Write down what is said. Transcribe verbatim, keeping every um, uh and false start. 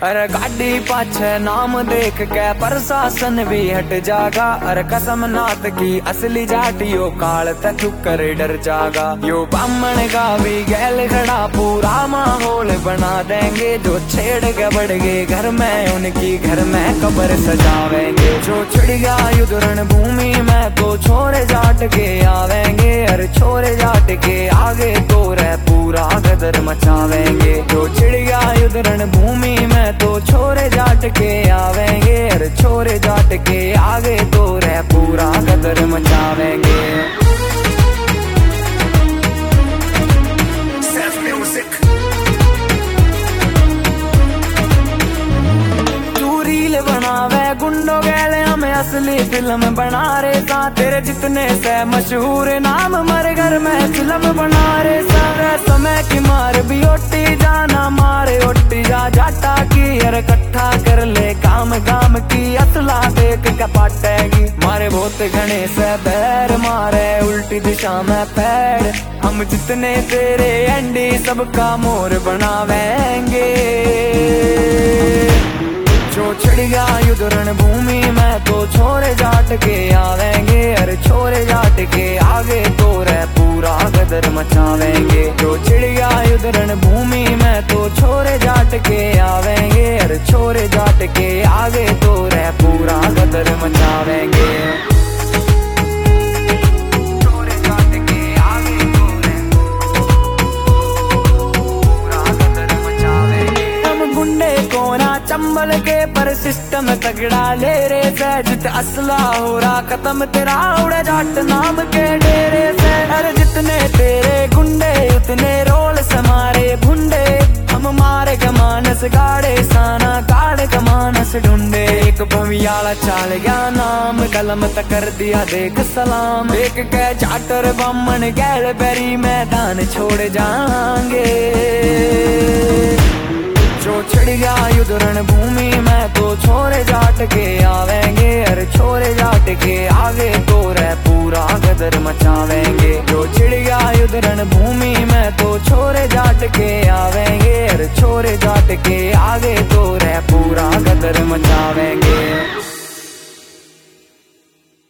अरे गाड़ी पाछे नाम देख के प्रशासन भी हट जागा। अरे कसम नाथ की असली जाटियो काल तक कर डर जागा। यो बामण का भी गैल खड़ा पूरा माहौल बना देंगे। जो छेड़ के बढ़ गए घर में उनकी घर में कब्र सजावेंगे। जो छिड़ गया युद्ध रणभूमि में तो छोरे जाट के आवेंगे। अरे छोरे जाट के आगे तो रह पूरा गदर मचावेंगे। जो छिड़ गया युद्ध रणभूमि में तो छोरे जाट के आवेंगे। अरे छोरे जाट के आगे तो रह पूरा गदर मचावेंगे। तू रील बनावे गुंडो गैले हमें असली फिल्म बना रहे सा। तेरे जितने से मशहूर नाम मर घर में फिल्म बना रहे सा। समय की मार भी ओटी जाना मारे ओटी जा जाटा की। अरे इकट्ठा कर ले काम गाम की असला देख के पाटेगी। मारे बहुत घने से बैर मारे उल्टी दिशा में पैर। हम जितने तेरे एंडी सबका मोर बनावेंगे। जो छिड़ गया युद्ध रणभूमि में तो छोरे जाट के आवेंगे। अरे छोरे जाट के आगे तो रह पूरा गदर मचावेंगे। जो छिड़ गया युद्ध रणभूमि में तो छोरे जाट के आवेंगे। अरे छोरे जाट के आगे तो रह पूरा गदर मचावेंगे। चंबल के पर सिस्टम तगड़ा ले रे से। जित असला हो रहा खत्म तेरा उड़े जाट नाम के डेरे से। अरे जितने तेरे गुंडे उतने रोल समारे भुंडे। हम मारे का मानस गाड़े साना गाड़े का मानस ढूंढे। एक भवियाला चाल गया नाम कलम तक कर दिया देख सलाम। देख के चाटर बमन गैल बेरी मैदान छोड़ जाएंगे। जो छिड़ गया युद्ध रणभूमि में तो छोरे जाट के आवेंगे। अरे छोरे जाट के आगे तो रह पूरा गदर मचावेंगे। जो छिड़ गया युद्ध रणभूमि में तो छोरे जाट के आवेंगे। अरे छोरे जाट के आगे